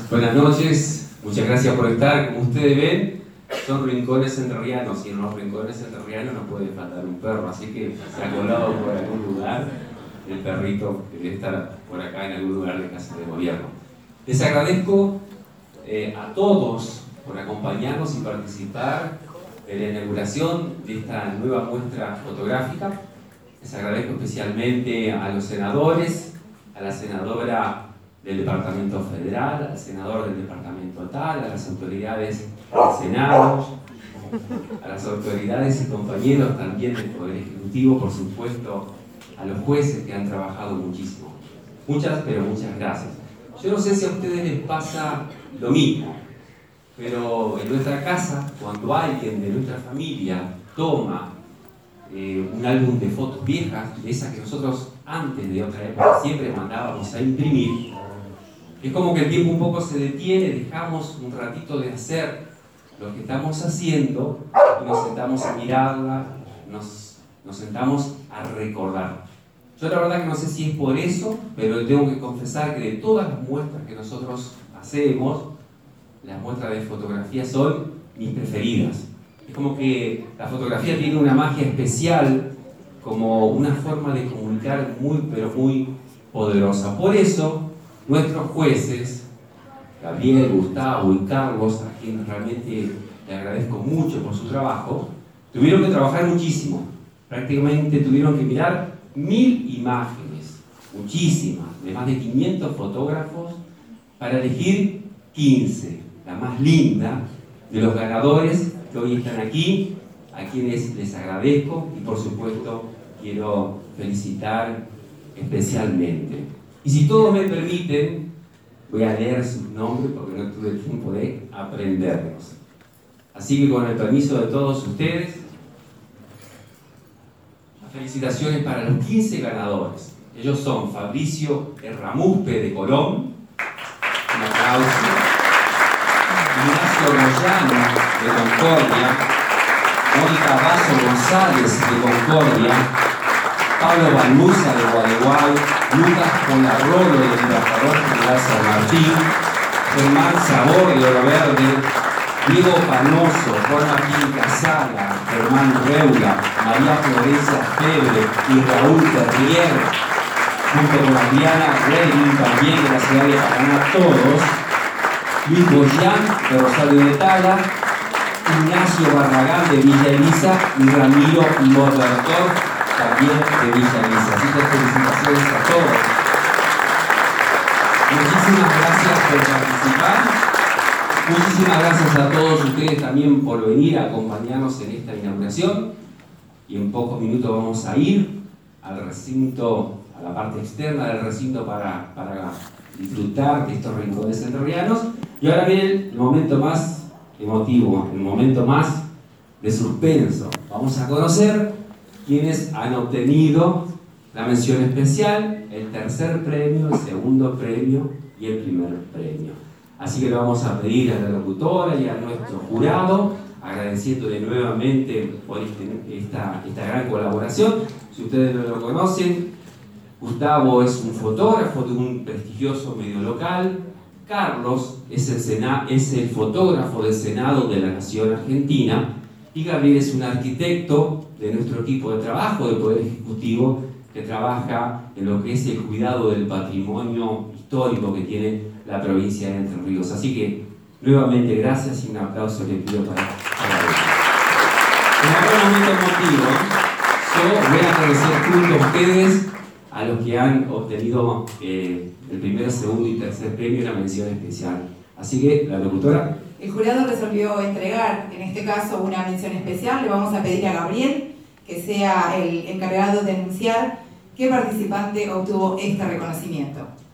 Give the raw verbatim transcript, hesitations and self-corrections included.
Buenas noches, muchas gracias por estar. Como ustedes ven, son rincones entrerrianos y en los rincones entrerrianos no puede faltar un perro, así que se ha colado por algún lugar el perrito que debe estar por acá en algún lugar de Casa de Gobierno. Les agradezco eh, a todos por acompañarnos y participar en la inauguración de esta nueva muestra fotográfica. Les agradezco especialmente a los senadores, a la senadora del Departamento Federal, al senador del Departamento tal, a las autoridades del Senado, a las autoridades y compañeros también del Poder Ejecutivo, por supuesto, a los jueces que han trabajado muchísimo. Muchas, pero muchas gracias. Yo no sé si a ustedes les pasa lo mismo, pero en nuestra casa, cuando alguien de nuestra familia toma eh, un álbum de fotos viejas, de esas que nosotros antes de otra época siempre mandábamos a imprimir, es como que el tiempo un poco se detiene, dejamos un ratito de hacer lo que estamos haciendo y nos sentamos a mirarla, nos, nos sentamos a recordar. Yo la verdad que no sé si es por eso, pero tengo que confesar que de todas las muestras que nosotros hacemos, las muestras de fotografía son mis preferidas. Es como que la fotografía tiene una magia especial, como una forma de comunicar muy, pero muy poderosa. Por eso, nuestros jueces, Gabriel, Gustavo y Carlos, a quienes realmente le agradezco mucho por su trabajo, tuvieron que trabajar muchísimo. Prácticamente tuvieron que mirar mil imágenes, muchísimas, de más de quinientos fotógrafos, para elegir quince, la más linda, de los ganadores que hoy están aquí, a quienes les agradezco y por supuesto quiero felicitar especialmente. Y si todos me permiten, voy a leer sus nombres porque no tuve tiempo de aprenderlos. Así que con el permiso de todos ustedes, las felicitaciones para los quince ganadores. Ellos son Fabricio Erramuspe de Colón, un aplauso. Ignacio Rollano de Concordia, Mónica Vaso González de Concordia, Pablo Balmuza de Gualeguay, Lucas Ponarrolo del Libertador General San Martín, Germán Sabor de Oro Verde, Diego Panoso, Juan Martín Casala, Germán Reula, María Florencia Febre y Raúl Terrier, junto con Adriana Reding también de la ciudad de Paraná, todos, Luis Boyán de Rosario de Tala, Ignacio Barragán de Villa Elisa y Ramiro Modertor también de Villa Elisa. Así que felicitaciones a todos. Muchísimas gracias por participar. Muchísimas gracias a todos ustedes también por venir a acompañarnos en esta inauguración. Y en pocos minutos vamos a ir al recinto, a la parte externa del recinto para, para disfrutar de estos rincones entrerrianos. Y ahora viene el momento más emotivo, el momento más de suspenso. Vamos a conocer quienes han obtenido la mención especial, el tercer premio, el segundo premio y el primer premio. Así que le vamos a pedir a la locutora y a nuestro jurado, agradeciéndole nuevamente por este, esta, esta gran colaboración. Si ustedes no lo conocen, Gustavo es un fotógrafo de un prestigioso medio local, Carlos es el, Sena, es el fotógrafo del Senado de la Nación Argentina y Gabriel es un arquitecto de nuestro equipo de trabajo del Poder Ejecutivo que trabaja en lo que es el cuidado del patrimonio histórico que tiene la provincia de Entre Ríos. Así que, nuevamente, gracias y un aplauso le pido para, para ellos. En algún momento emotivo, yo voy a agradecer junto a ustedes a los que han obtenido eh, el primero, segundo y tercer premio y la mención especial. Así que, la locutora. El jurado resolvió entregar, en este caso, una mención especial. Le vamos a pedir a Gabriel que sea el encargado de anunciar qué participante obtuvo este reconocimiento.